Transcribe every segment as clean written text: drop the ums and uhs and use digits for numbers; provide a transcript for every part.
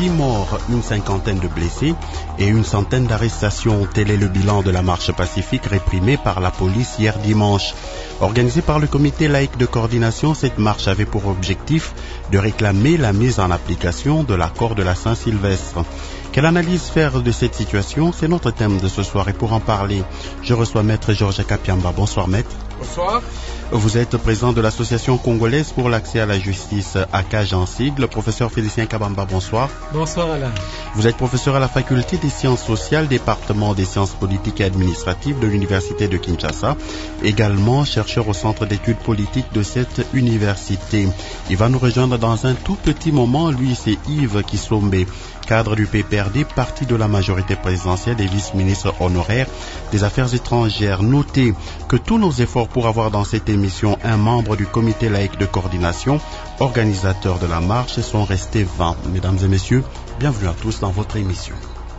6 morts, une cinquantaine de blessés et une centaine d'arrestations. Tel est le bilan de la marche pacifique réprimée par la police hier dimanche. Organisée par le comité laïque de coordination, cette marche avait pour objectif de réclamer la mise en application de l'accord de la Saint-Sylvestre. Quelle analyse faire de cette situation? C'est notre thème de ce soir et pour en parler, je reçois Maître Georges Kapiamba. Bonsoir Maître. Bonsoir. Vous êtes président de l'Association congolaise pour l'accès à la justice, ACAJ en sigle. Professeur Félicien Kabamba, bonsoir. Bonsoir Alain. Vous êtes professeur à la faculté des sciences sociales, département des sciences politiques et administratives de l'université de Kinshasa, également chercheur au centre d'études politiques de cette université. Il va nous rejoindre dans un tout petit moment. Lui, c'est Yves Kisombe, cadre du PPRD, parti de la majorité présidentielle et vice-ministre honoraire des Affaires étrangères. Notez que tous nos efforts pour avoir dans cette émission un membre du comité laïque de coordination, organisateur de la marche, sont restés vains. Mesdames et messieurs, bienvenue à tous dans votre émission.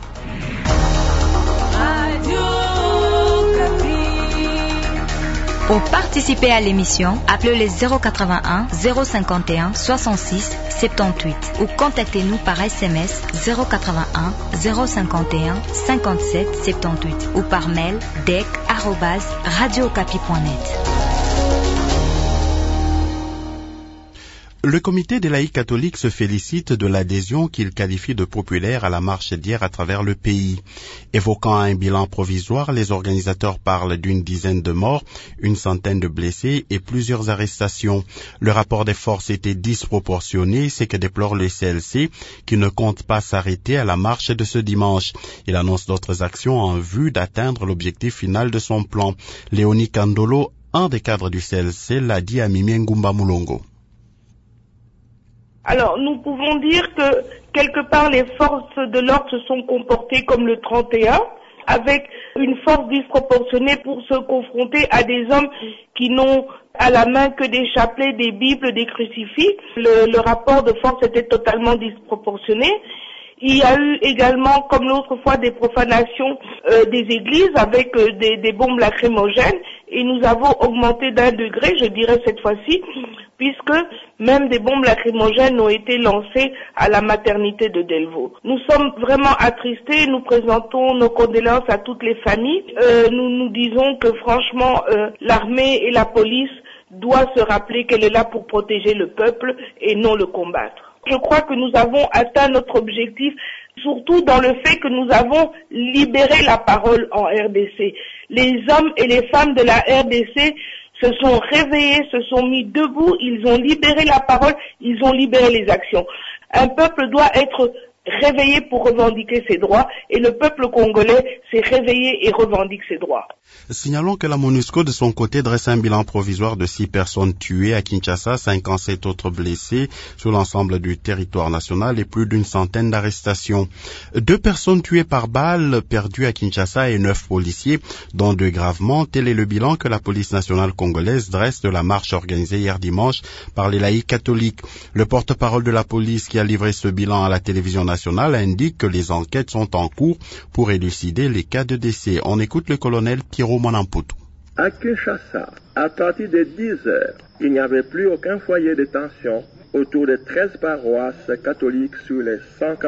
Pour participer à l'émission, appelez le 081 051 66 78 ou contactez-nous par SMS 081 051 57 78 ou par mail dec@radiocapi.net. Le comité des laïcs catholiques se félicite de l'adhésion qu'il qualifie de populaire à la marche d'hier à travers le pays. Évoquant un bilan provisoire, les organisateurs parlent d'une dizaine de morts, une centaine de blessés et plusieurs arrestations. Le rapport des forces était disproportionné, c'est que déplore le CLC, qui ne compte pas s'arrêter à la marche de ce dimanche. Il annonce d'autres actions en vue d'atteindre l'objectif final de son plan. Léonie Kandolo, un des cadres du CLC, l'a dit à Mimi Ngumba Moulongo. Alors, nous pouvons dire que, quelque part, les forces de l'ordre se sont comportées comme le 31, avec une force disproportionnée pour se confronter à des hommes qui n'ont à la main que des chapelets, des bibles, des crucifix. Le rapport de force était totalement disproportionné. Il y a eu également, comme l'autre fois, des profanations des églises avec des bombes lacrymogènes et nous avons augmenté d'1 degré, je dirais cette fois-ci, puisque même des bombes lacrymogènes ont été lancées à la maternité de Delvaux. Nous sommes vraiment attristés, nous présentons nos condoléances à toutes les familles. Nous disons que franchement, l'armée et la police doivent se rappeler qu'elle est là pour protéger le peuple et non le combattre. Je crois que nous avons atteint notre objectif, surtout dans le fait que nous avons libéré la parole en RDC. Les hommes et les femmes de la RDC se sont réveillés, se sont mis debout, ils ont libéré la parole, ils ont libéré les actions. Un peuple doit être réveillé pour revendiquer ses droits et le peuple congolais s'est réveillé et revendique ses droits. Signalons que la MONUSCO de son côté dresse un bilan provisoire de 6 personnes tuées à Kinshasa, 57 autres blessés sur l'ensemble du territoire national et plus d'une centaine d'arrestations. 2 personnes tuées par balles perdues à Kinshasa et 9 policiers, dont 2 gravement. Tel est le bilan que la police nationale congolaise dresse de la marche organisée hier dimanche par les laïcs catholiques. Le porte-parole de la police qui a livré ce bilan à la télévision nationale indique que les enquêtes sont en cours pour élucider les cas de décès. On écoute le colonel Pierrot Monamputu. À Kinshasa, à partir de 10 heures, il n'y avait plus aucun foyer de tension autour de 13 paroisses catholiques sur les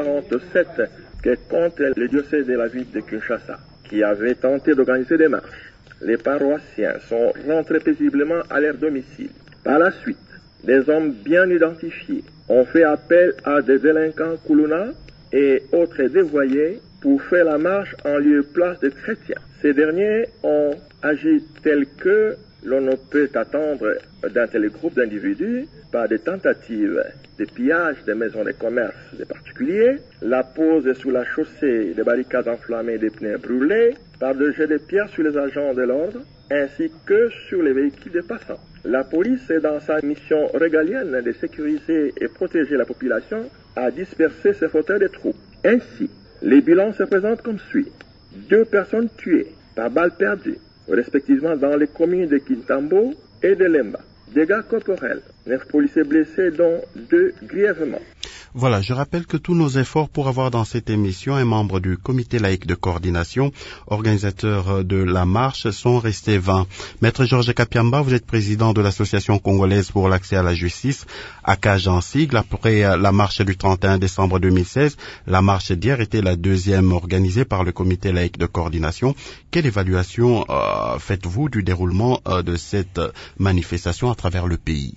147 que compte le diocèse de la ville de Kinshasa, qui avait tenté d'organiser des marches. Les paroissiens sont rentrés paisiblement à leur domicile. Par la suite, des hommes bien identifiés ont fait appel à des délinquants Koulouna et autres dévoyés pour faire la marche en lieu place de chrétiens. Ces derniers ont agi tel que l'on ne peut attendre d'un tel groupe d'individus par des tentatives de pillage des maisons de commerce des particuliers, la pose sous la chaussée des barricades enflammées et des pneus brûlés, par des jets de pierres sur les agents de l'ordre, ainsi que sur les véhicules des passants. La police est dans sa mission régalienne de sécuriser et protéger la population, a dispersé ces fauteurs de troupes. Ainsi, les bilans se présentent comme suit. 2 personnes tuées par balles perdues, respectivement dans les communes de Kintambo et de Lemba. Dégâts corporels, 9 policiers blessés dont 2 grièvement. Voilà, je rappelle que tous nos efforts pour avoir dans cette émission un membre du comité laïque de coordination, organisateur de la marche, sont restés vains. Maître Georges Kapiamba, vous êtes président de l'Association congolaise pour l'accès à la justice, ACAJ en sigle. Après la marche du 31 décembre 2016, la marche d'hier était la deuxième organisée par le comité laïque de coordination. Quelle évaluation faites-vous du déroulement de cette manifestation à travers le pays?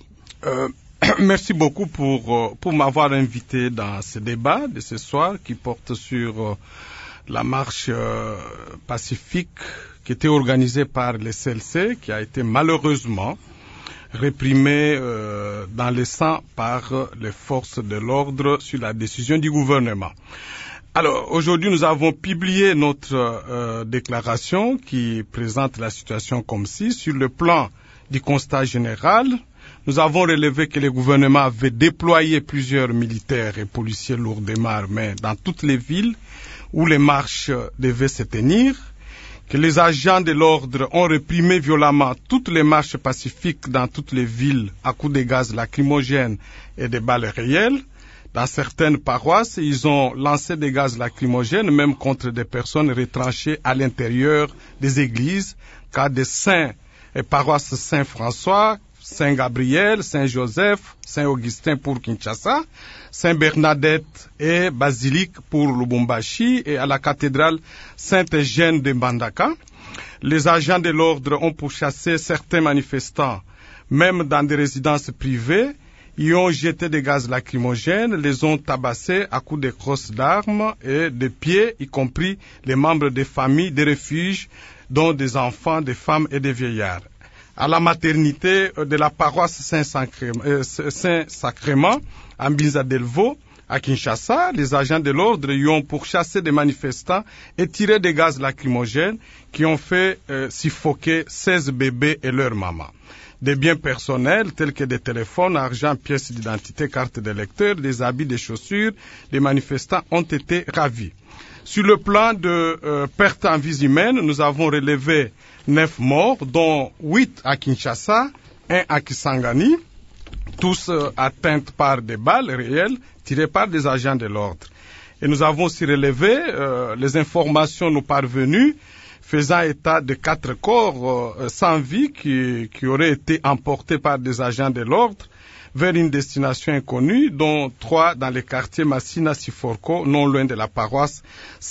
Merci beaucoup pour m'avoir invité dans ce débat de ce soir qui porte sur la marche pacifique qui était organisée par les CLC, qui a été malheureusement réprimée dans le sang par les forces de l'ordre sur la décision du gouvernement. Alors, aujourd'hui, nous avons publié notre déclaration qui présente la situation comme ci. Sur le plan du constat général, nous avons relevé que le gouvernement avait déployé plusieurs militaires et policiers lourdement armés dans toutes les villes où les marches devaient se tenir, que les agents de l'ordre ont réprimé violemment toutes les marches pacifiques dans toutes les villes à coups de gaz lacrymogènes et de balles réelles. Dans certaines paroisses, ils ont lancé des gaz lacrymogènes même contre des personnes retranchées à l'intérieur des églises, cas de saints et paroisses Saint-François, Saint-Gabriel, Saint-Joseph, Saint-Augustin pour Kinshasa, Saint-Bernadette et Basilique pour Lubumbashi et à la cathédrale Saint-Eugène de Mbandaka. Les agents de l'ordre ont pourchassé certains manifestants, même dans des résidences privées. Ils ont jeté des gaz lacrymogènes, les ont tabassés à coups de crosses d'armes et de pieds, y compris les membres des familles des refuges, dont des enfants, des femmes et des vieillards. À la maternité de la paroisse Saint-Sacrement, à Mbinza-Delvaux, à Kinshasa, les agents de l'ordre y ont pourchassé des manifestants et tiré des gaz lacrymogènes qui ont fait suffoquer 16 bébés et leurs mamans. Des biens personnels tels que des téléphones, argent, pièces d'identité, cartes de lecteur, des habits, des chaussures, des manifestants ont été ravis. Sur le plan de pertes en vies humaines, nous avons relevé 9 morts, dont 8 à Kinshasa, 1 à Kisangani, tous atteints par des balles réelles tirées par des agents de l'ordre. Et nous avons aussi relevé les informations nous parvenues faisant état de 4 corps sans vie qui auraient été emportés par des agents de l'ordre vers une destination inconnue, dont 3 dans le quartier Massina Siforko, non loin de la paroisse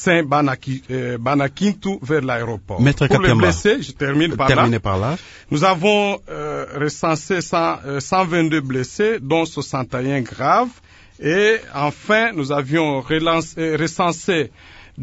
Saint-Banakintu, vers l'aéroport. Pour les blessés, je termine par là. Nous avons recensé 122 blessés, dont 61 graves, et enfin, nous avions recensé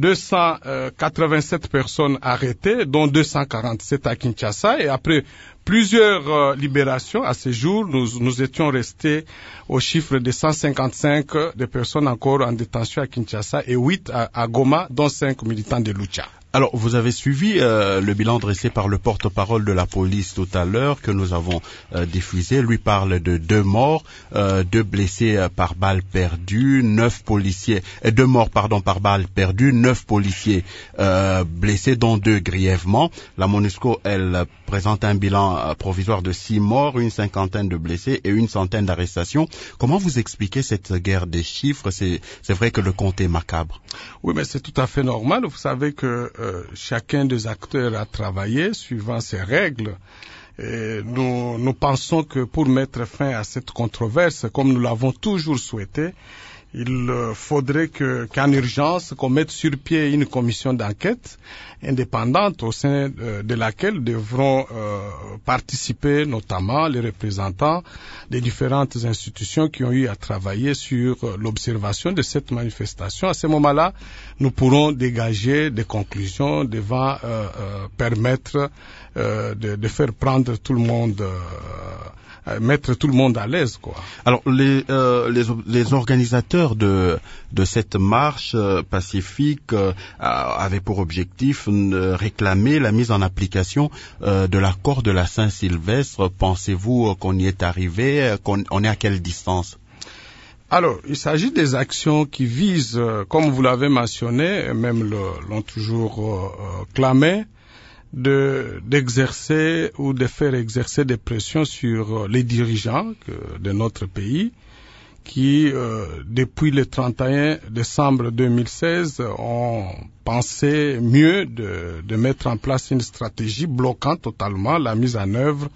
287 personnes arrêtées, dont 247 à Kinshasa, et après plusieurs libérations à ce jour, nous étions restés au chiffre de 155 de personnes encore en détention à Kinshasa et 8 à Goma, dont 5 militants de Lucha. Alors, vous avez suivi le bilan dressé par le porte-parole de la police tout à l'heure que nous avons diffusé. Lui parle de 2 morts, 2 blessés par balle perdue, 9 policiers, 2 morts par balle perdue, 9 policiers blessés, dont 2 grièvement. La MONUSCO, elle présente un bilan provisoire de 6 morts, une cinquantaine de blessés et une centaine d'arrestations. Comment vous expliquez cette guerre des chiffres? C'est vrai que le compte est macabre. Oui, mais c'est tout à fait normal. Vous savez que chacun des acteurs a travaillé suivant ses règles. Et nous pensons que pour mettre fin à cette controverse, comme nous l'avons toujours souhaité, il faudrait qu'en urgence, qu'on mette sur pied une commission d'enquête indépendante au sein de laquelle devront participer notamment les représentants des différentes institutions qui ont eu à travailler sur l'observation de cette manifestation. À ce moment-là, nous pourrons dégager des conclusions devant permettre de faire prendre tout le monde mettre tout le monde à l'aise, quoi. Alors, les organisateurs de cette marche pacifique avaient pour objectif de réclamer la mise en application de l'accord de la Saint-Sylvestre. Pensez-vous qu'on y est arrivé? On est à quelle distance? Alors, il s'agit des actions qui visent, comme vous l'avez mentionné, et même l'ont toujours clamé, d'exercer ou de faire exercer des pressions sur les dirigeants de notre pays qui, depuis le 31 décembre 2016, ont pensé mieux de mettre en place une stratégie bloquant totalement la mise en œuvre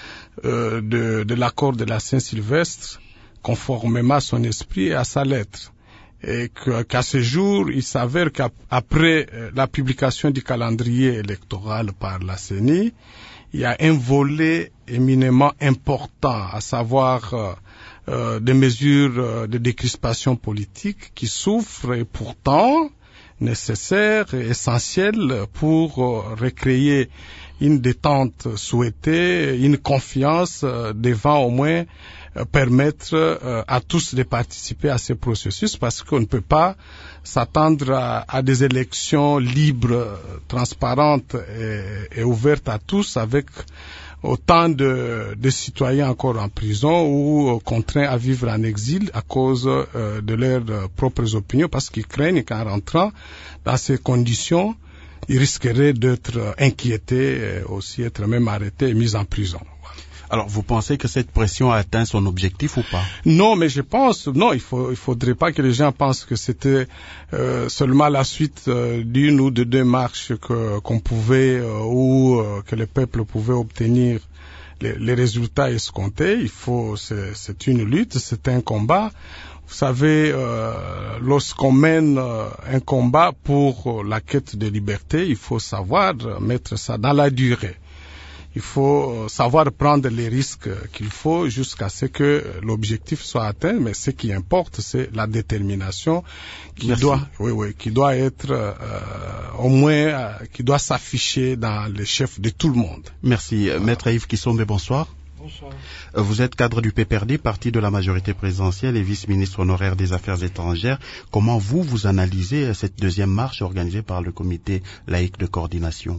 de l'accord de la Saint-Sylvestre, conformément à son esprit et à sa lettre. Et qu'à ce jour, il s'avère qu'après la publication du calendrier électoral par la CENI, il y a un volet éminemment important, à savoir des mesures de décrispation politique qui souffrent et pourtant nécessaires et essentielles pour recréer une détente souhaitée, une confiance devant au moins permettre à tous de participer à ce processus, parce qu'on ne peut pas s'attendre à des élections libres, transparentes et ouvertes à tous avec autant de citoyens encore en prison ou contraints à vivre en exil à cause de leurs propres opinions, parce qu'ils craignent qu'en rentrant dans ces conditions, ils risqueraient d'être inquiétés, aussi être même arrêtés et mis en prison. Alors, vous pensez que cette pression a atteint son objectif ou pas? Non, mais je pense, il faudrait pas que les gens pensent que c'était seulement la suite d'une ou de deux marches qu'on pouvait ou que le peuple pouvait obtenir les résultats escomptés. C'est une lutte, c'est un combat. Vous savez, lorsqu'on mène un combat pour la quête de liberté, il faut savoir mettre ça dans la durée. Il faut savoir prendre les risques qu'il faut jusqu'à ce que l'objectif soit atteint, mais ce qui importe, c'est la détermination qui doit être au moins, qui doit s'afficher dans les chefs de tout le monde. Merci. Maître Yves Kissombe, bonsoir. Bonsoir. Vous êtes cadre du PPRD, parti de la majorité présidentielle et vice-ministre honoraire des Affaires étrangères. Comment vous analysez cette deuxième marche organisée par le comité laïque de coordination?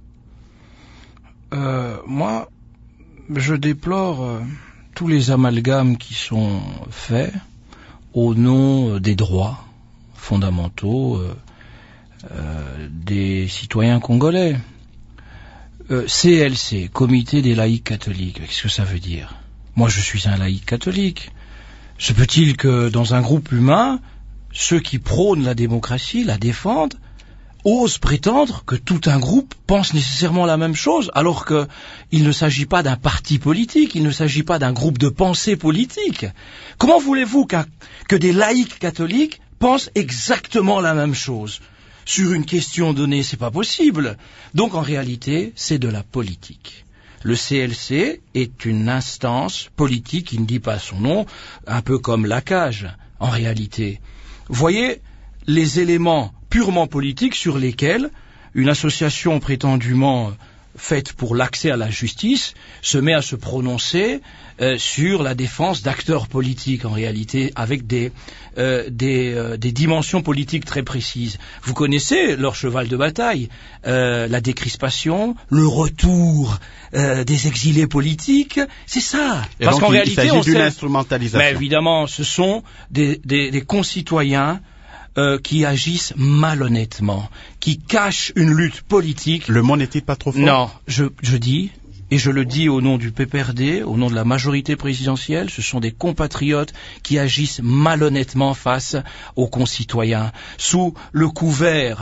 Moi, je déplore tous les amalgames qui sont faits au nom des droits fondamentaux des citoyens congolais. CLC, Comité des laïcs catholiques, qu'est-ce que ça veut dire? Moi, je suis un laïc catholique. Se peut-il que dans un groupe humain, ceux qui prônent la démocratie, la défendent, osent prétendre que tout un groupe pense nécessairement la même chose, alors qu'il ne s'agit pas d'un parti politique, il ne s'agit pas d'un groupe de pensée politique. Comment voulez-vous que des laïcs catholiques pensent exactement la même chose? Sur une question donnée, c'est pas possible. Donc en réalité, c'est de la politique. Le CLC est une instance politique qui ne dit pas son nom, un peu comme la cage, en réalité. Voyez les éléments purement politiques sur lesquels une association prétendument faite pour l'accès à la justice se met à se prononcer sur la défense d'acteurs politiques, en réalité, avec des dimensions politiques très précises. Vous connaissez leur cheval de bataille, la décrispation, le retour des exilés politiques, c'est ça. Et parce qu'en réalité, il s'agit d'une instrumentalisation. Mais évidemment, ce sont des concitoyens qui agissent malhonnêtement, qui cachent une lutte politique. Le mot n'est-il pas trop fort? Non, je dis, et je le dis au nom du PPRD, au nom de la majorité présidentielle, ce sont des compatriotes qui agissent malhonnêtement face aux concitoyens, sous le couvert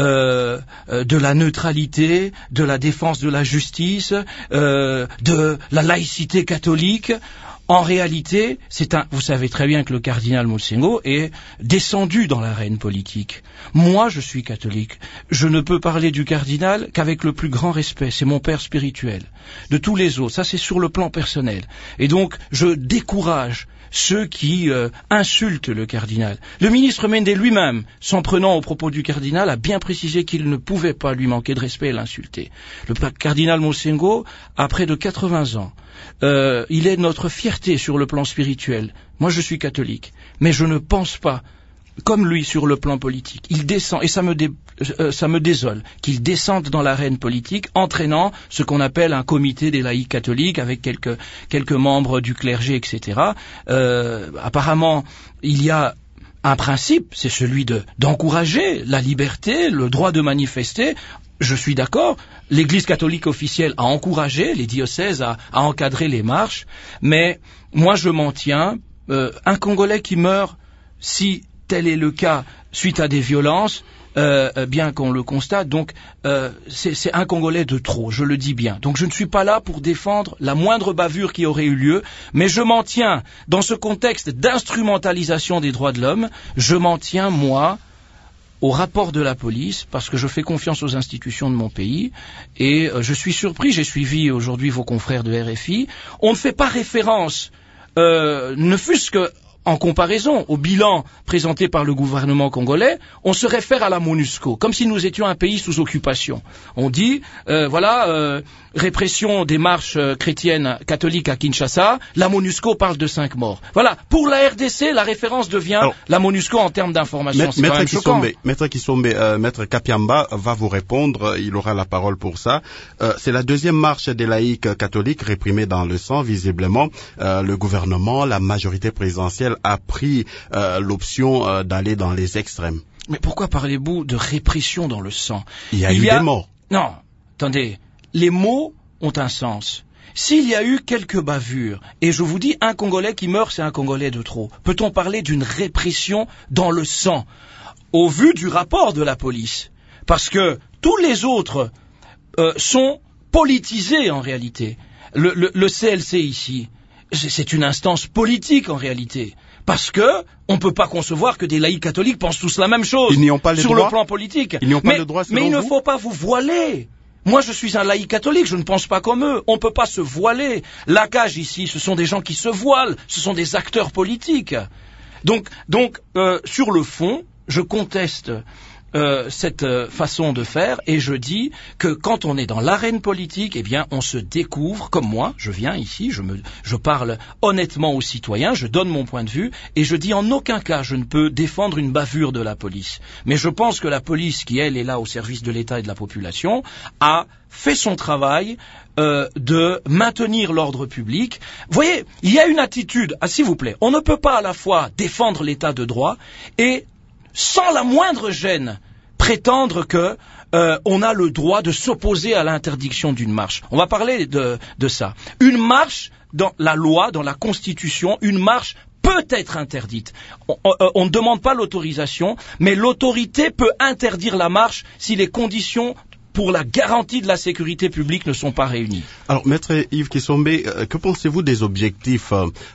de la neutralité, de la défense de la justice, de la laïcité catholique. En réalité, vous savez très bien que le cardinal Monsengo est descendu dans l'arène politique. Moi, je suis catholique. Je ne peux parler du cardinal qu'avec le plus grand respect. C'est mon père spirituel. De tous les autres, ça c'est sur le plan personnel. Et donc, je décourage ceux qui insultent le cardinal. Le ministre Mendé lui-même, s'en prenant aux propos du cardinal, a bien précisé qu'il ne pouvait pas lui manquer de respect et l'insulter. Le cardinal Monsengo a près de 80 ans. Il est notre fierté sur le plan spirituel. Moi, je suis catholique, mais je ne pense pas comme lui sur le plan politique. Il descend, et ça me désole, qu'il descende dans l'arène politique, entraînant ce qu'on appelle un comité des laïcs catholiques avec quelques membres du clergé, etc. Apparemment, il y a un principe, c'est celui d'encourager la liberté, le droit de manifester. Je suis d'accord, l'Église catholique officielle a encouragé les diocèses à encadrer les marches, mais moi je m'en tiens un Congolais qui meurt, si tel est le cas, suite à des violences, bien qu'on le constate, donc c'est un Congolais de trop, je le dis bien. Donc je ne suis pas là pour défendre la moindre bavure qui aurait eu lieu, mais je m'en tiens, dans ce contexte d'instrumentalisation des droits de l'homme, je m'en tiens, moi, au rapport de la police, parce que je fais confiance aux institutions de mon pays, et je suis surpris, j'ai suivi aujourd'hui vos confrères de RFI, on ne fait pas référence, ne fût-ce que en comparaison au bilan présenté par le gouvernement congolais, on se réfère à la MONUSCO, comme si nous étions un pays sous occupation. On dit, répression des marches chrétiennes catholiques à Kinshasa, la MONUSCO parle de 5 morts. Voilà, pour la RDC, la référence devient la MONUSCO en termes d'information. C'est quand même choquant. Maître Kisombe, Maître Kapiamba va vous répondre, il aura la parole pour ça. C'est la deuxième marche des laïcs catholiques réprimée dans le sang, visiblement. Le gouvernement, la majorité présidentielle a pris l'option d'aller dans les extrêmes. Mais pourquoi parlez-vous de répression dans le sang? Il y a eu des morts. Non, attendez, les mots ont un sens. S'il y a eu quelques bavures, et je vous dis, un Congolais qui meurt, c'est un Congolais de trop, peut-on parler d'une répression dans le sang, au vu du rapport de la police? Parce que tous les autres sont politisés en réalité. Le CLC ici, c'est une instance politique en réalité. Parce que on ne peut pas concevoir que des laïcs catholiques pensent tous la même chose sur le plan politique. Ils n'y ont pas le droit, mais il ne faut pas vous voiler. Moi, je suis un laïc catholique, je ne pense pas comme eux. On ne peut pas se voiler. La cage ici, ce sont des gens qui se voilent, ce sont des acteurs politiques. Donc, sur le fond, je conteste cette façon de faire, et je dis que quand on est dans l'arène politique, eh bien on se découvre, comme moi, je viens ici, je parle honnêtement aux citoyens, je donne mon point de vue, et je dis en aucun cas je ne peux défendre une bavure de la police. Mais je pense que la police, qui elle est là au service de l'État et de la population, a fait son travail de maintenir l'ordre public. Vous voyez, il y a une attitude, s'il vous plaît, on ne peut pas à la fois défendre l'État de droit et sans la moindre gêne, prétendre que on a le droit de s'opposer à l'interdiction d'une marche. On va parler de ça. Une marche, dans la loi, dans la Constitution, une marche peut être interdite. On ne demande pas l'autorisation, mais l'autorité peut interdire la marche si les conditions pour la garantie de la sécurité publique ne sont pas réunis. Alors, Maître Yves Kisombe, que pensez-vous des objectifs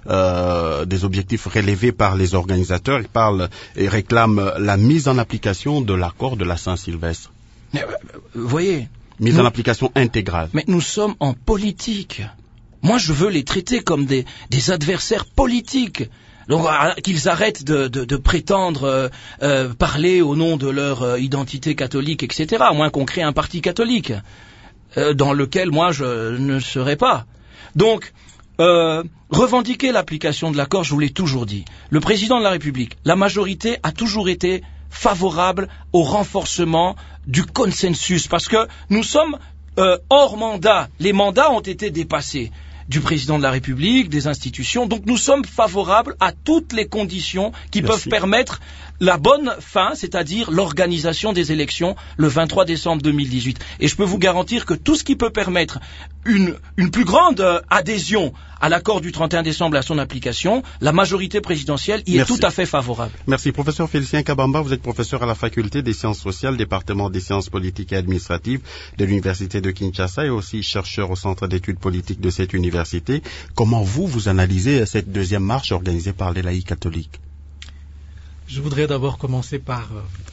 relevés par les organisateurs? Ils parlent et réclament la mise en application de l'accord de la Saint-Sylvestre. Vous voyez, mise en application intégrale. Mais nous sommes en politique. Moi, je veux les traiter comme des adversaires politiques. Donc qu'ils arrêtent de prétendre parler au nom de leur identité catholique, etc., à moins qu'on crée un parti catholique, dans lequel moi je ne serai pas. Donc, revendiquer l'application de l'accord, je vous l'ai toujours dit. Le président de la République, la majorité a toujours été favorable au renforcement du consensus, parce que nous sommes hors mandat. Les mandats ont été dépassés. Du président de la République, des institutions. Donc nous sommes favorables à toutes les conditions qui peuvent permettre la bonne fin, c'est-à-dire l'organisation des élections le 23 décembre 2018. Et je peux vous garantir que tout ce qui peut permettre une plus grande adhésion à l'accord du 31 décembre et à son application, la majorité présidentielle y est tout à fait favorable. Merci. Professeur Félicien Kabamba, vous êtes professeur à la faculté des sciences sociales, département des sciences politiques et administratives de l'université de Kinshasa et aussi chercheur au centre d'études politiques de cette université. Comment vous analysez cette deuxième marche organisée par les laïcs catholiques? Je voudrais d'abord commencer par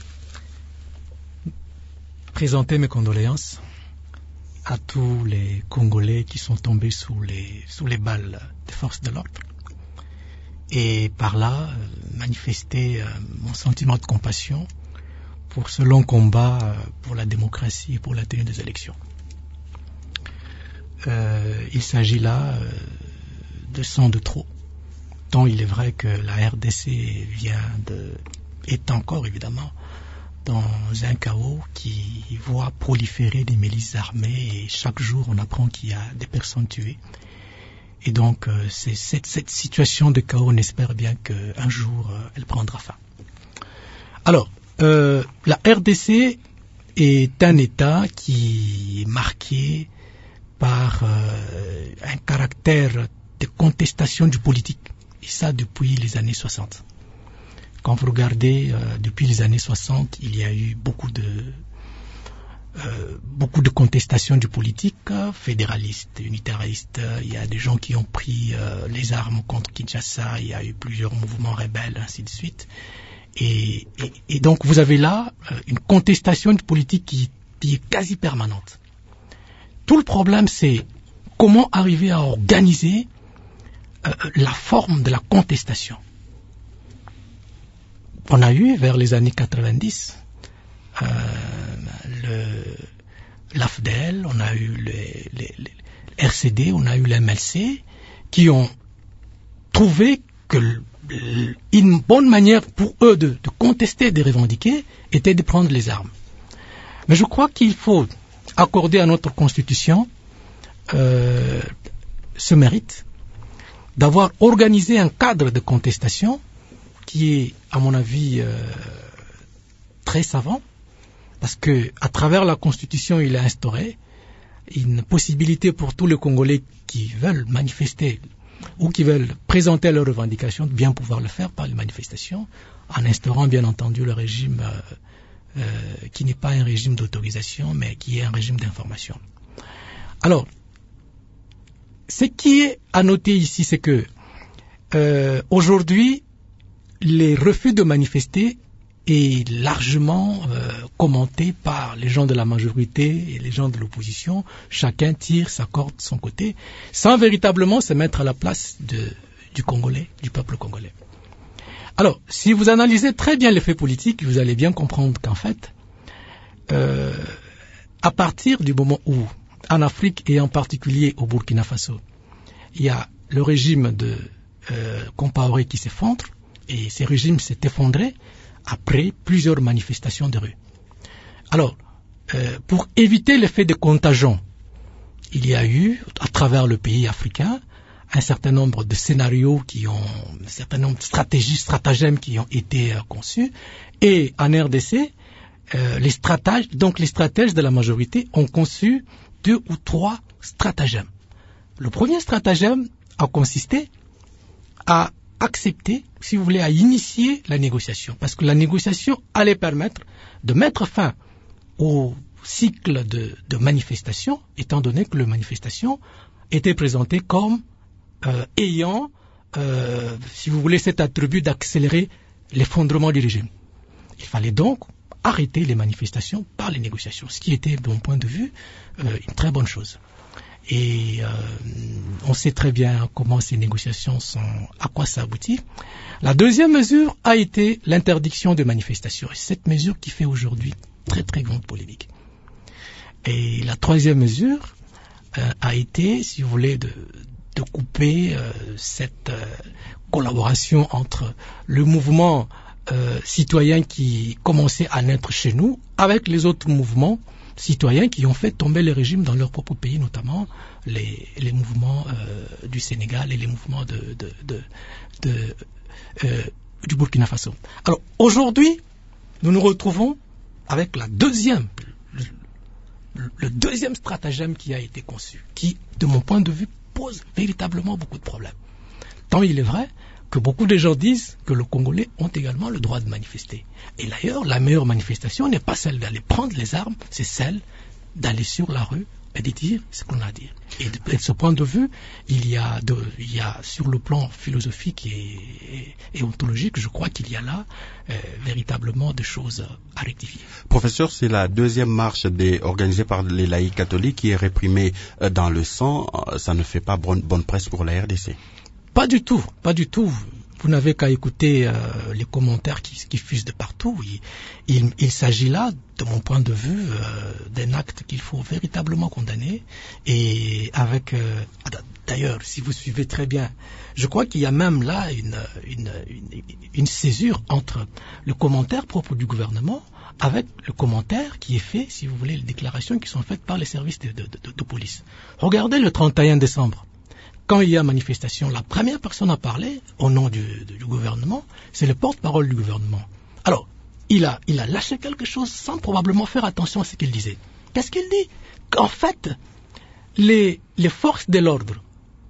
présenter mes condoléances à tous les Congolais qui sont tombés sous les balles des forces de l'ordre et par là manifester mon sentiment de compassion pour ce long combat pour la démocratie et pour la tenue des élections. Il s'agit là de sang de trop. Tant il est vrai que la RDC est encore évidemment dans un chaos qui voit proliférer des milices armées et chaque jour on apprend qu'il y a des personnes tuées. Et donc c'est cette situation de chaos, on espère bien qu'un jour elle prendra fin. Alors, la RDC est un État qui est marqué par un caractère de contestation du politique. et ça depuis les années 60. Quand vous regardez, depuis les années 60, il y a eu beaucoup de contestations du politique, fédéralistes, unitaristes. Il y a des gens qui ont pris les armes contre Kinshasa, il y a eu plusieurs mouvements rebelles, ainsi de suite. Et donc vous avez là une contestation du politique qui est quasi permanente. Tout le problème, c'est comment arriver à organiser la forme de la contestation. On a eu, vers les années 90, l'AFDEL, on a eu les RCD, on a eu l'MLC, qui ont trouvé que une bonne manière pour eux de contester, de revendiquer, était de prendre les armes. Mais je crois qu'il faut accorder à notre Constitution ce mérite d'avoir organisé un cadre de contestation qui est, à mon avis, très savant, parce que à travers la Constitution, il a instauré une possibilité pour tous les Congolais qui veulent manifester ou qui veulent présenter leurs revendications de bien pouvoir le faire par les manifestations, en instaurant bien entendu le régime qui n'est pas un régime d'autorisation, mais qui est un régime d'information. Alors, ce qui est à noter ici, c'est que aujourd'hui, les refus de manifester est largement commenté par les gens de la majorité et les gens de l'opposition. Chacun tire sa corde de son côté, sans véritablement se mettre à la place du Congolais, du peuple congolais. Alors, si vous analysez très bien les faits politiques, vous allez bien comprendre qu'en fait, à partir du moment où, en Afrique et en particulier au Burkina Faso, il y a le régime de Compaoré qui s'effondre, et ce régime s'est effondré après plusieurs manifestations de rue. Alors, pour éviter l'effet de contagion, il y a eu, à travers le pays africain, un certain nombre de scénarios un certain nombre de stratagèmes qui ont été conçus, et en RDC, les stratèges de la majorité ont conçu 2 ou 3 stratagèmes. Le premier stratagème a consisté à accepter, si vous voulez, à initier la négociation, parce que la négociation allait permettre de mettre fin au cycle de manifestation, étant donné que les manifestations étaient présentées comme ayant, si vous voulez, cet attribut d'accélérer l'effondrement du régime. Il fallait donc arrêter les manifestations par les négociations, ce qui était, de mon point de vue, une très bonne chose. Et on sait très bien comment ces négociations à quoi ça aboutit. La deuxième mesure a été l'interdiction de manifestations. Et c'est cette mesure qui fait aujourd'hui très très grande polémique. Et la troisième mesure a été, si vous voulez, de couper cette collaboration entre le mouvement citoyen qui commençait à naître chez nous avec les autres mouvements citoyens qui ont fait tomber les régimes dans leur propre pays, notamment les mouvements du Sénégal et les mouvements du Burkina Faso. Alors aujourd'hui, nous nous retrouvons avec le deuxième stratagème qui a été conçu, qui, de mon point de vue, pose véritablement beaucoup de problèmes. Tant il est vrai que beaucoup de gens disent que les Congolais ont également le droit de manifester. Et d'ailleurs, la meilleure manifestation n'est pas celle d'aller prendre les armes, c'est celle d'aller sur la rue et de dire ce qu'on a à dire. Et de ce point de vue, il y a sur le plan philosophique et ontologique, je crois qu'il y a là véritablement des choses à rectifier. Professeur, c'est la deuxième marche organisée par les laïcs catholiques qui est réprimée dans le sang. Ça ne fait pas bonne presse pour la RDC. Pas du tout, pas du tout. Vous n'avez qu'à écouter les commentaires qui fusent de partout. Il s'agit là, de mon point de vue, d'un acte qu'il faut véritablement condamner. Et avec, d'ailleurs, si vous suivez très bien, je crois qu'il y a même là une césure entre le commentaire propre du gouvernement avec le commentaire qui est fait, si vous voulez, les déclarations qui sont faites par les services de police. Regardez le 31 décembre. Quand il y a manifestation, la première personne à parler au nom du gouvernement, c'est le porte-parole du gouvernement. Alors, il a lâché quelque chose sans probablement faire attention à ce qu'il disait. Qu'est-ce qu'il dit? Qu'en fait, les forces de l'ordre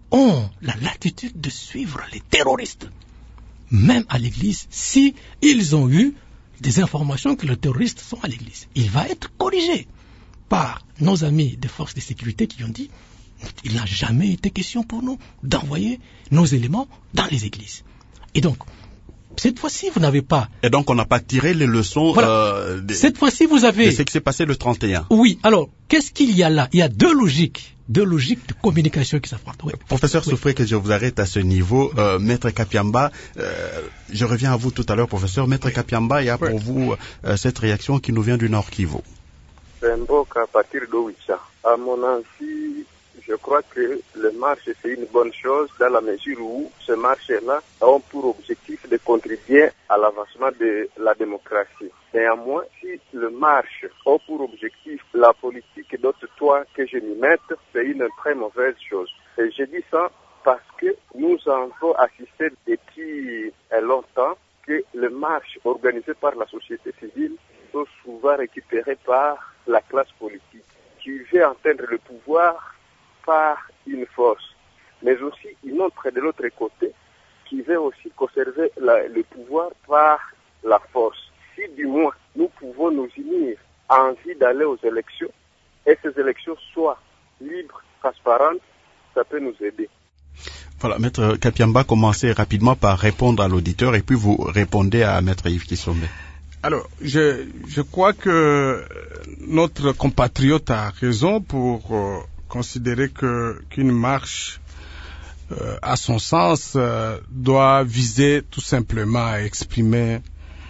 ont la latitude de suivre les terroristes, même à l'église, si ils ont eu des informations que les terroristes sont à l'église. Il va être corrigé par nos amis des forces de sécurité qui ont dit il n'a jamais été question pour nous d'envoyer nos éléments dans les églises. Et donc, cette fois-ci, vous n'avez pas... Et donc, on n'a pas tiré les leçons cette fois-ci, vous avez... de ce qui s'est passé le 31. Oui, alors, qu'est-ce qu'il y a là? Il y a deux logiques de communication qui s'affrontent. Oui. Professeur Soufré, que je vous arrête à ce niveau. Maître Kapiamba, je reviens à vous tout à l'heure, professeur. Maître Kapiamba, il y a pour vous cette réaction qui nous vient du Nord Kivu. À partir d'Owicha. À mon avis, je crois que le marche, c'est une bonne chose dans la mesure où ce marche-là a pour objectif de contribuer à l'avancement de la démocratie. Néanmoins, si le marche a pour objectif la politique d'autre-toi que je m'y mette, c'est une très mauvaise chose. Et je dis ça parce que nous avons assisté depuis longtemps que les marches organisées par la société civile sont souvent récupérées par la classe politique qui veut atteindre le pouvoir par une force, mais aussi une autre de l'autre côté qui veut aussi conserver le pouvoir par la force. Si du moins nous pouvons nous unir en envie d'aller aux élections et ces élections soient libres, transparentes, ça peut nous aider. Voilà, Maître Kapiamba, commencez rapidement par répondre à l'auditeur et puis vous répondez à Maître Yves Kissombe. Alors, je crois que notre compatriote a raison pour considérer qu'une marche, à son sens, doit viser tout simplement à exprimer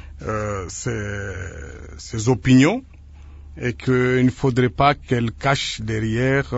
ses opinions et qu'il ne faudrait pas qu'elle cache derrière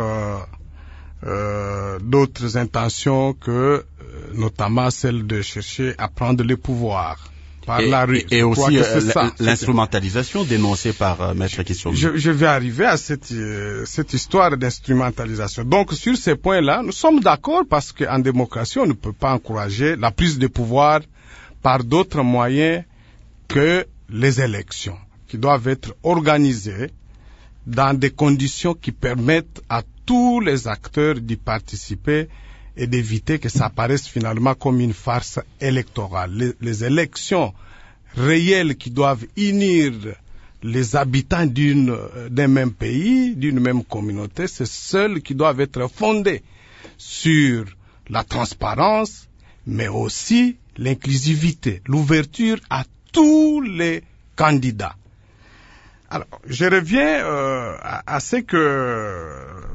d'autres intentions que notamment celle de chercher à prendre le pouvoir. Par la rue. Et aussi l'instrumentalisation dénoncée par Maître Kissombe. Je vais arriver à cette histoire d'instrumentalisation. Donc sur ces points-là, nous sommes d'accord parce qu'en démocratie, on ne peut pas encourager la prise de pouvoir par d'autres moyens que les élections, qui doivent être organisées dans des conditions qui permettent à tous les acteurs d'y participer et d'éviter que ça apparaisse finalement comme une farce électorale. Les élections réelles qui doivent unir les habitants d'un même pays, d'une même communauté, c'est celles qui doivent être fondées sur la transparence, mais aussi l'inclusivité, l'ouverture à tous les candidats. Alors, je reviens à ce que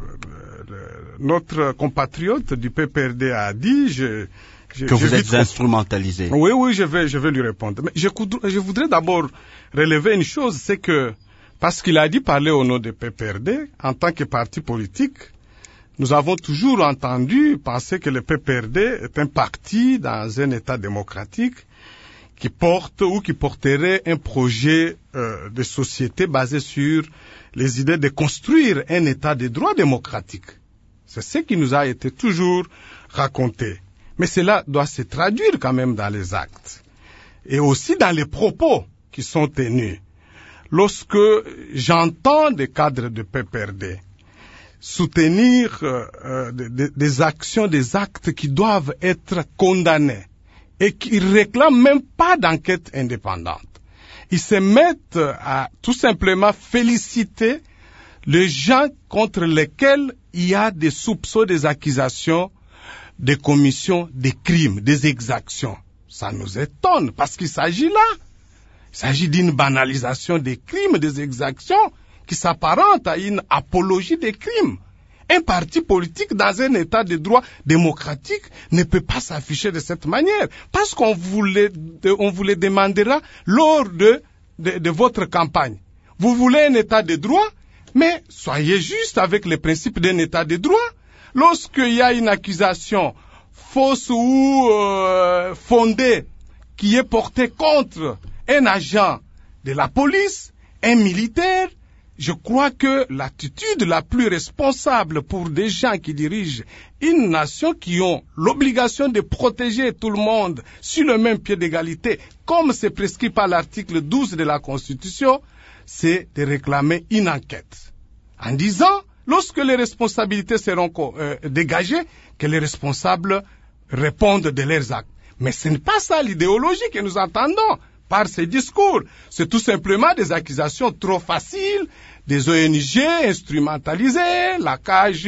notre compatriote du PPRD a dit. Que vous êtes instrumentalisé. Oui, je vais lui répondre. Mais je voudrais d'abord relever une chose, c'est que, parce qu'il a dit parler au nom du PPRD, en tant que parti politique, nous avons toujours entendu penser que le PPRD est un parti dans un État démocratique qui porte ou qui porterait un projet de société basé sur les idées de construire un État de droit démocratique. C'est ce qui nous a été toujours raconté. Mais cela doit se traduire quand même dans les actes et aussi dans les propos qui sont tenus. Lorsque j'entends des cadres de PPRD soutenir des actions, des actes qui doivent être condamnés et qui réclament même pas d'enquête indépendante, ils se mettent à tout simplement féliciter les gens contre lesquels il y a des soupçons, des accusations, des commissions, des crimes, des exactions. Ça nous étonne parce qu'il s'agit là. Il s'agit d'une banalisation des crimes, des exactions qui s'apparente à une apologie des crimes. Un parti politique dans un état de droit démocratique ne peut pas s'afficher de cette manière parce qu'on vous le demandera lors de votre campagne. Vous voulez un état de droit, mais soyez juste avec les principes d'un état de droit. Lorsqu'il y a une accusation fausse ou fondée qui est portée contre un agent de la police, un militaire, je crois que l'attitude la plus responsable pour des gens qui dirigent une nation, qui ont l'obligation de protéger tout le monde sur le même pied d'égalité, comme c'est prescrit par l'article 12 de la Constitution, c'est de réclamer une enquête. En disant, lorsque les responsabilités seront dégagées, que les responsables répondent de leurs actes. Mais ce n'est pas ça l'idéologie que nous entendons par ces discours. C'est tout simplement des accusations trop faciles, des ONG instrumentalisées, la CAGE,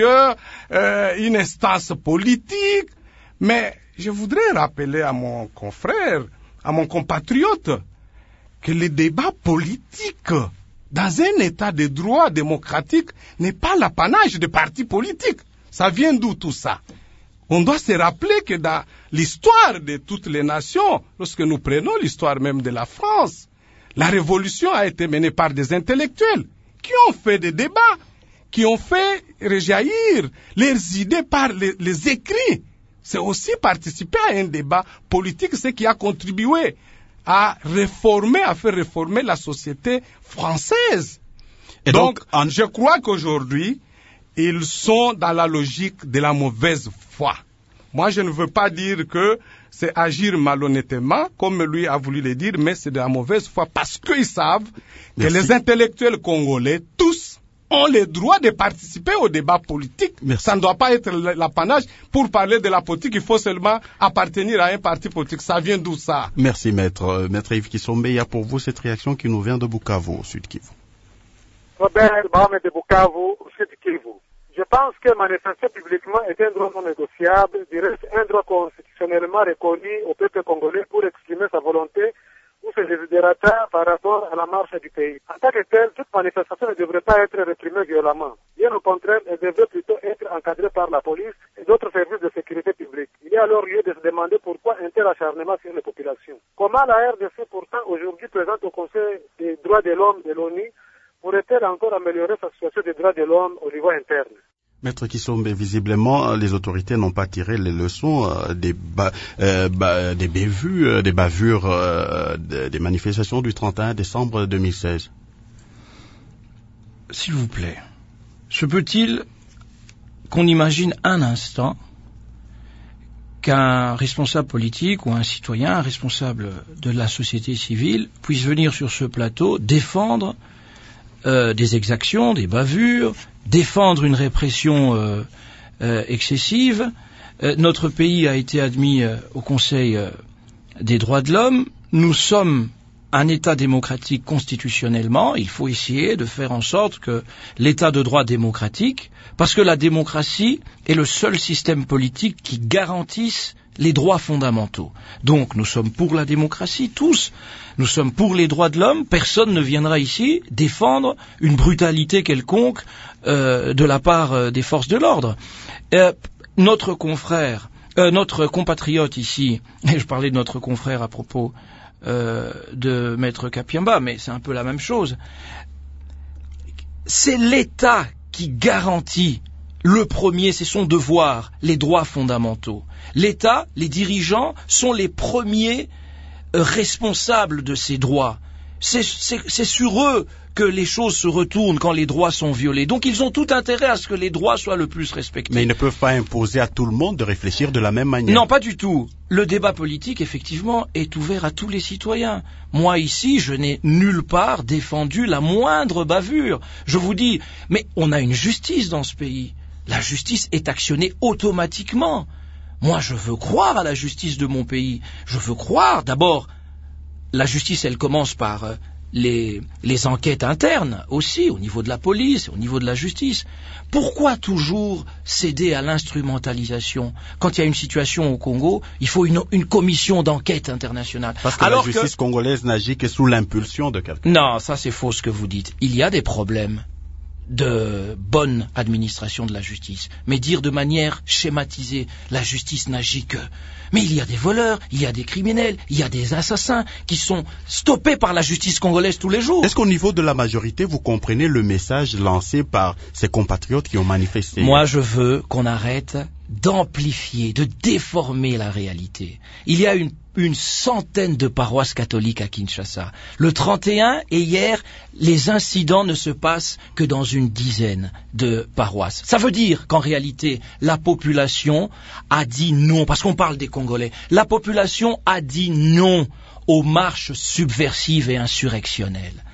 une instance politique. Mais je voudrais rappeler à mon confrère, à mon compatriote, que le débat politique dans un état de droit démocratique n'est pas l'apanage des partis politiques. Ça vient d'où tout ça? On doit se rappeler que dans l'histoire de toutes les nations, lorsque nous prenons l'histoire même de la France, la révolution a été menée par des intellectuels qui ont fait des débats, qui ont fait rejaillir leurs idées par les écrits. C'est aussi participer à un débat politique, ce qui a contribué à faire réformer la société française. Et donc, je crois qu'aujourd'hui, ils sont dans la logique de la mauvaise foi. Moi, je ne veux pas dire que c'est agir malhonnêtement, comme lui a voulu le dire, mais c'est de la mauvaise foi parce qu'ils savent que les intellectuels congolais, tous, ont le droit de participer au débat politique. Ça ne doit pas être l'apanage. Pour parler de la politique, il faut seulement appartenir à un parti politique. Ça vient d'où ça? Merci, maître. Maître Yves Kisombe, il y a pour vous cette réaction qui nous vient de Bukavu, au Sud Kivu. Robert Mohamed de Bukavu, au Sud Kivu. Je pense que manifester publiquement est un droit non négociable, un droit constitutionnellement reconnu au peuple congolais pour exprimer sa volonté ou ses desiderata par rapport à la marche du pays. En tant que telle, toute manifestation ne devrait pas être réprimée violemment. Bien au contraire, elle devrait plutôt être encadrée par la police et d'autres services de sécurité publique. Il y a alors lieu de se demander pourquoi un tel acharnement sur les populations. Comment la RDC, pourtant aujourd'hui présente au Conseil des droits de l'homme de l'ONU, pourrait-elle encore améliorer sa situation des droits de l'homme au niveau interne? Maître Kisombe, visiblement, les autorités n'ont pas tiré les leçons des bévues, des bavures des manifestations du 31 décembre 2016. S'il vous plaît, se peut-il qu'on imagine un instant qu'un responsable politique ou un citoyen, un responsable de la société civile, puisse venir sur ce plateau défendre des exactions, des bavures, défendre une répression excessive. Notre pays a été admis au Conseil des droits de l'homme. Nous sommes un État démocratique constitutionnellement. Il faut essayer de faire en sorte que l'État de droit démocratique, parce que la démocratie est le seul système politique qui garantisse les droits fondamentaux. Donc nous sommes pour la démocratie, tous. Nous sommes pour les droits de l'homme. Personne ne viendra ici défendre une brutalité quelconque de la part des forces de l'ordre. Notre compatriote ici, et je parlais de notre confrère à propos de Maître Kapiamba, mais c'est un peu la même chose. C'est l'État qui garantit le premier, c'est son devoir, les droits fondamentaux. L'État, les dirigeants sont les premiers responsables de ces droits. C'est sur eux que les choses se retournent quand les droits sont violés. Donc ils ont tout intérêt à ce que les droits soient le plus respectés. Mais ils ne peuvent pas imposer à tout le monde de réfléchir de la même manière. Non, pas du tout. Le débat politique, effectivement, est ouvert à tous les citoyens. Moi, ici, je n'ai nulle part défendu la moindre bavure. Je vous dis, mais on a une justice dans ce pays. La justice est actionnée automatiquement. Moi, je veux croire à la justice de mon pays. Je veux croire, d'abord, la justice, elle commence par les enquêtes internes aussi, au niveau de la police, au niveau de la justice. Pourquoi toujours céder à l'instrumentalisation? Quand il y a une situation au Congo, il faut une commission d'enquête internationale. Parce que la justice congolaise n'agit que sous l'impulsion de quelqu'un. Non, ça c'est faux ce que vous dites. Il y a des problèmes de bonne administration de la justice. Mais dire de manière schématisée, la justice n'agit que... Mais il y a des voleurs, il y a des criminels, il y a des assassins qui sont stoppés par la justice congolaise tous les jours. Est-ce qu'au niveau de la majorité, vous comprenez le message lancé par ces compatriotes qui ont manifesté? Moi, je veux qu'on arrête d'amplifier, de déformer la réalité. Il y a une centaine de paroisses catholiques à Kinshasa. Le 31 et hier, les incidents ne se passent que dans une dizaine de paroisses. Ça veut dire qu'en réalité, la population a dit non, parce qu'on parle des Congolais, la population a dit non aux marches subversives et insurrectionnelles.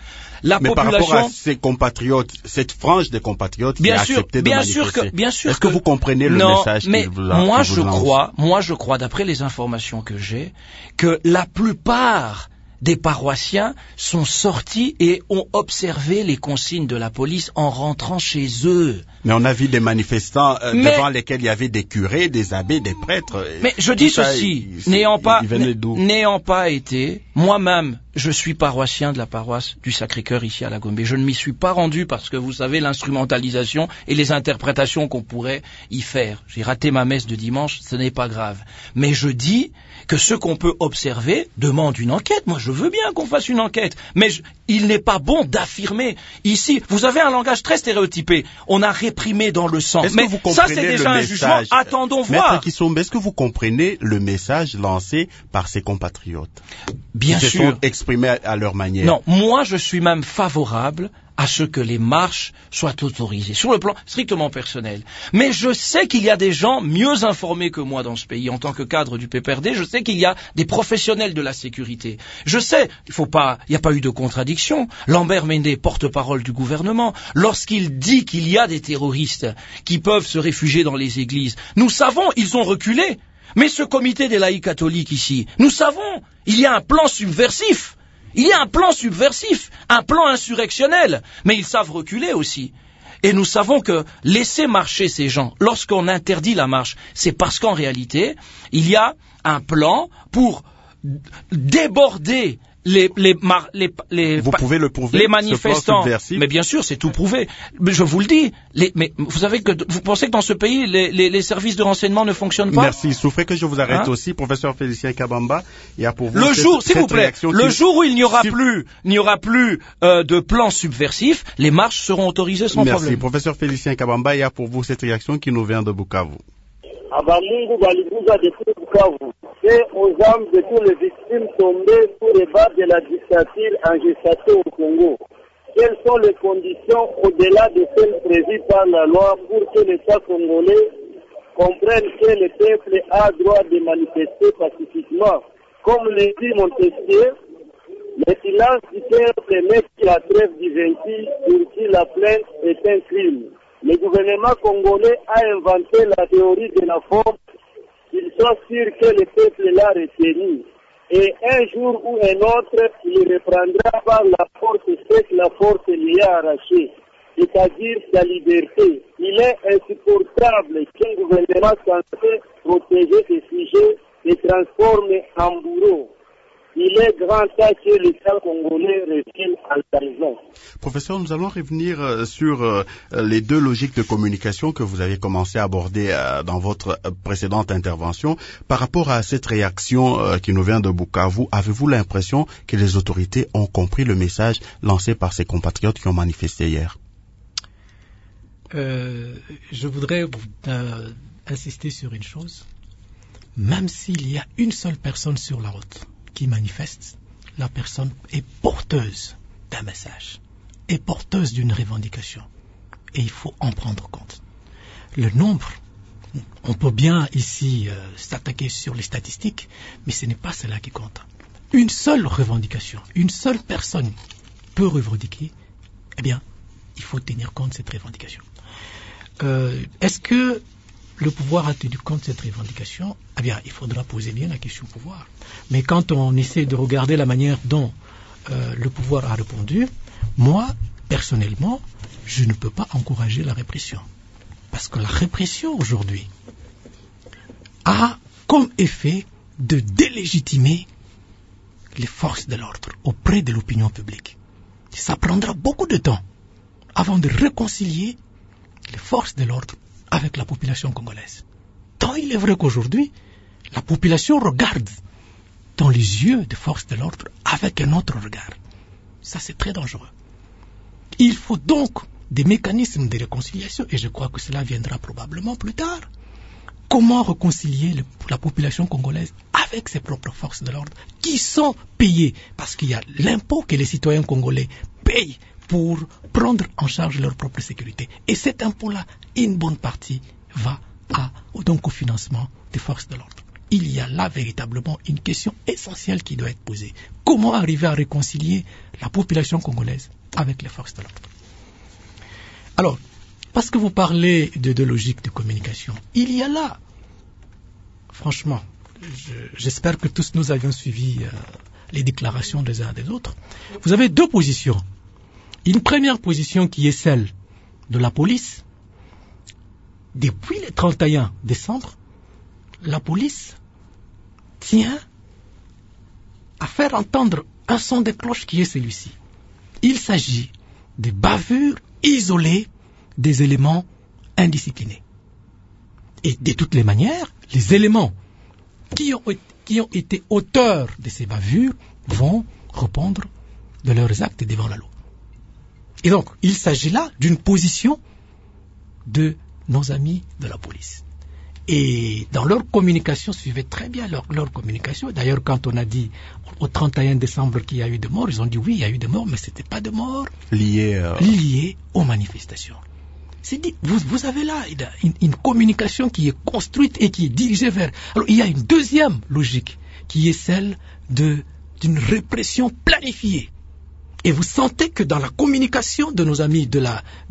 la mais population... par rapport à ces compatriotes, cette frange des compatriotes qui a accepté de manifester, est-ce que vous comprenez le message qu'il vous lance? Moi je crois, d'après les informations que j'ai, que la plupart des paroissiens sont sortis et ont observé les consignes de la police en rentrant chez eux. Mais on a vu des manifestants devant lesquels il y avait des curés, des abbés, des prêtres. Mais je dis ceci, n'ayant pas été, moi-même, je suis paroissien de la paroisse du Sacré-Cœur ici à La Gombe. Je ne m'y suis pas rendu parce que vous savez l'instrumentalisation et les interprétations qu'on pourrait y faire. J'ai raté ma messe de dimanche, ce n'est pas grave. Mais je dis que ce qu'on peut observer demande une enquête. Moi, je veux bien qu'on fasse une enquête. Mais il n'est pas bon d'affirmer. Ici, vous avez un langage très stéréotypé. On a réprimé dans le sang. Mais ça, c'est déjà un jugement. Attendons voir. Maître Kisombe, est-ce que vous comprenez le message lancé par ses compatriotes? Bien sûr. Qui se sont exprimés à leur manière. Non, moi, je suis même favorable à ce que les marches soient autorisées, sur le plan strictement personnel. Mais je sais qu'il y a des gens mieux informés que moi dans ce pays, en tant que cadre du PPRD, je sais qu'il y a des professionnels de la sécurité. Je sais, il n'y a pas eu de contradiction. Lambert Mende, porte-parole du gouvernement, lorsqu'il dit qu'il y a des terroristes qui peuvent se réfugier dans les églises, nous savons, ils ont reculé. Mais ce comité des laïcs catholiques ici, nous savons, il y a un plan subversif. Il y a un plan subversif, un plan insurrectionnel, mais ils savent reculer aussi. Et nous savons que laisser marcher ces gens, lorsqu'on interdit la marche, c'est parce qu'en réalité, il y a un plan pour déborder vous pouvez le prouver, les manifestants. Mais bien sûr, c'est tout prouvé. Mais je vous le dis. Mais vous pensez que dans ce pays, les services de renseignement ne fonctionnent pas? Merci. Souffrez que je vous arrête aussi, professeur Félicien Kabamba. Il y a pour vous s'il vous plaît, le jour où il n'y aura plus de plan subversif, les marches seront autorisées sans problème. Merci, professeur Félicien Kabamba. Il y a pour vous cette réaction qui nous vient de Bukavu. Abamungu baliguza depuis Bukavu, et aux âmes de tous les victimes tombées sous les barres de la dictature en gestation au Congo. Quelles sont les conditions au-delà de celles prévues par la loi pour que l'État congolais comprenne que le peuple a droit de manifester pacifiquement? Comme le dit Montesquieu, le silence du peuple n'est que la trêve du vaincu pour qui la plainte est un crime. Le gouvernement congolais a inventé la théorie de la force. Il soit sûr que le peuple l'a retenu. Et un jour ou un autre, il reprendra par la force ce que la force lui a arraché, c'est-à-dire sa liberté. Il est insupportable qu'un gouvernement censé protéger ses sujets se transforme en bourreau. Il est grand temps que l'État congolais revienne à la raison. Professeur, nous allons revenir sur les deux logiques de communication que vous avez commencé à aborder dans votre précédente intervention. Par rapport à cette réaction qui nous vient de Bukavu, avez-vous l'impression que les autorités ont compris le message lancé par ces compatriotes qui ont manifesté hier? Je voudrais insister sur une chose. Même s'il y a une seule personne sur la route qui manifeste, la personne est porteuse d'un message, est porteuse d'une revendication. Et il faut en prendre compte. Le nombre, on peut bien ici s'attaquer sur les statistiques, mais ce n'est pas cela qui compte. Une seule revendication, une seule personne peut revendiquer, eh bien, il faut tenir compte de cette revendication. Est-ce que le pouvoir a tenu compte de cette revendication? Eh bien, il faudra poser bien la question au pouvoir. Mais quand on essaie de regarder la manière dont le pouvoir a répondu, moi, personnellement, je ne peux pas encourager la répression. Parce que la répression, aujourd'hui, a comme effet de délégitimer les forces de l'ordre auprès de l'opinion publique. Ça prendra beaucoup de temps avant de réconcilier les forces de l'ordre avec la population congolaise. Tant il est vrai qu'aujourd'hui, la population regarde dans les yeux des forces de l'ordre avec un autre regard. Ça, c'est très dangereux. Il faut donc des mécanismes de réconciliation, et je crois que cela viendra probablement plus tard. Comment réconcilier la population congolaise avec ses propres forces de l'ordre qui sont payées, parce qu'il y a l'impôt que les citoyens congolais payent pour prendre en charge leur propre sécurité. Et cet impôt-là, une bonne partie va donc au financement des forces de l'ordre. Il y a là véritablement une question essentielle qui doit être posée. Comment arriver à réconcilier la population congolaise avec les forces de l'ordre. Alors, parce que vous parlez de logique de communication, il y a là, franchement, j'espère que tous nous avions suivi les déclarations des uns et des autres. Vous avez deux positions. Une première position qui est celle de la police. Depuis le 31 décembre, la police tient à faire entendre un son de cloche qui est celui-ci. Il s'agit de bavures isolées des éléments indisciplinés. Et de toutes les manières, les éléments qui ont été auteurs de ces bavures vont répondre de leurs actes devant la loi. Et donc, il s'agit là d'une position de nos amis de la police. Et dans leur communication, suivez très bien leur communication. D'ailleurs, quand on a dit au 31 décembre qu'il y a eu des morts, ils ont dit oui, il y a eu des morts, mais ce n'était pas des morts liées aux manifestations. C'est dit, vous avez là une communication qui est construite et qui est dirigée vers... Alors, il y a une deuxième logique qui est celle d'une répression planifiée. Et vous sentez que dans la communication de nos amis de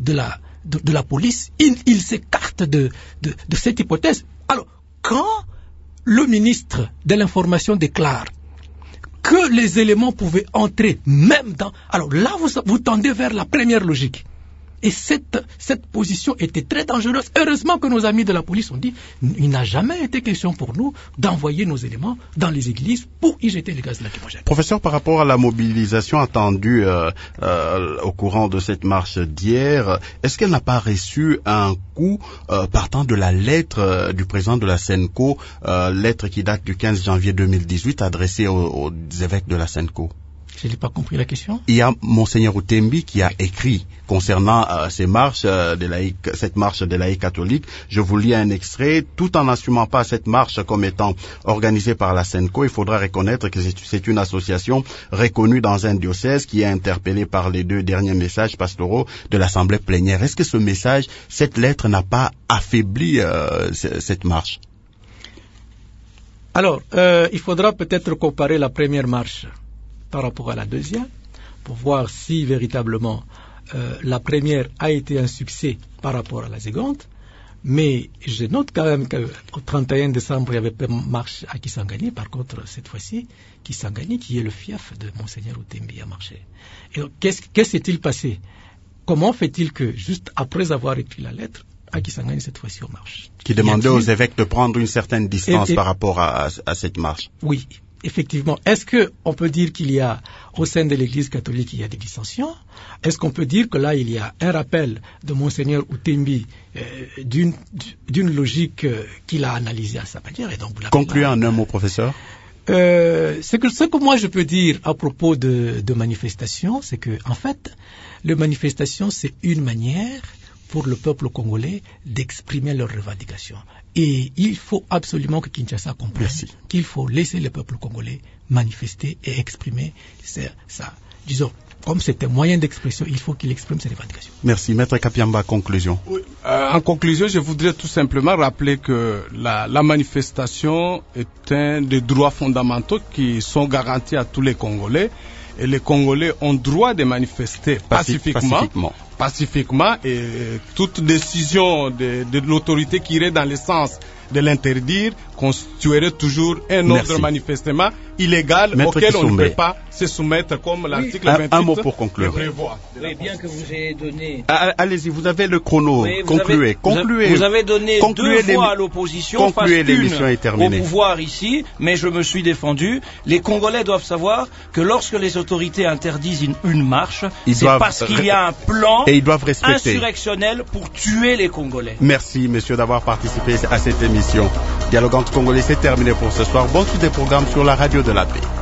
la police, ils s'écartent de cette hypothèse. Alors, quand le ministre de l'Information déclare que les éléments pouvaient entrer même dans... Alors là, vous tendez vers la première logique. Et cette position était très dangereuse. Heureusement que nos amis de la police ont dit il n'a jamais été question pour nous d'envoyer nos éléments dans les églises pour y jeter les gaz lacrymogènes. Professeur, par rapport à la mobilisation attendue au courant de cette marche d'hier, est-ce qu'elle n'a pas reçu un coup partant de la lettre du président de la SENCO, lettre qui date du 15 janvier 2018 adressée aux évêques de la SENCO? Je n'ai pas compris la question. Il y a Monseigneur Outembi qui a écrit concernant ces marches cette marche des laïcs catholiques. Je vous lis un extrait. Tout en n'assumant pas cette marche comme étant organisée par la SENCO, il faudra reconnaître que c'est une association reconnue dans un diocèse qui est interpellée par les deux derniers messages pastoraux de l'Assemblée plénière. Est-ce que ce message, cette lettre n'a pas affaibli cette marche? Alors, il faudra peut-être comparer la première marche par rapport à la deuxième, pour voir si véritablement la première a été un succès par rapport à la seconde. Mais je note quand même qu'au 31 décembre, il y avait pas marche à Kisangani. Par contre, cette fois-ci, Kisangani, qui est le fief de Monseigneur Outembi, a marché. Et donc, qu'est-ce s'est-il passé? Comment fait-il que, juste après avoir écrit la lettre, à Kisangani, cette fois-ci, on marche? Qui demandait aux évêques de prendre une certaine distance par rapport à cette marche. Oui. Effectivement, est-ce qu'on peut dire qu'il y a, au sein de l'Église catholique, il y a des dissensions? Est-ce qu'on peut dire que là, il y a un rappel de Monseigneur Outembi d'une logique qu'il a analysée à sa manière? Et donc, concluez en un mot, professeur. Ce que moi je peux dire à propos de manifestations, c'est que, en fait, les manifestations, c'est une manière pour le peuple congolais d'exprimer leurs revendications. Et il faut absolument que Kinshasa comprenne qu'il faut laisser le peuple congolais manifester et exprimer ça. Disons, comme c'est un moyen d'expression, il faut qu'il exprime ses revendications. Merci. Maître Kapiamba, conclusion. Oui. En conclusion, je voudrais tout simplement rappeler que la manifestation est un des droits fondamentaux qui sont garantis à tous les Congolais. Et les Congolais ont droit de manifester pacifiquement et toute décision de l'autorité qui irait dans le sens de l'interdire constituerait toujours un ordre manifestement illégal auquel on ne peut pas se soumettre comme l'article 28 un mot pour conclure. prévoit. Oui, bien que vous ayez donné... Allez-y, vous avez le chrono. Oui, concluez. Vous avez donné deux fois à l'opposition, face une au pouvoir ici, mais je me suis défendu. Les Congolais doivent savoir que lorsque les autorités interdisent une marche, c'est parce qu'il y a un plan insurrectionnel pour tuer les Congolais. Merci, messieurs, d'avoir participé à cette émission. Dialogue entre Congolais, c'est terminé pour ce soir. Bonne suite des programmes sur la radio de la paix.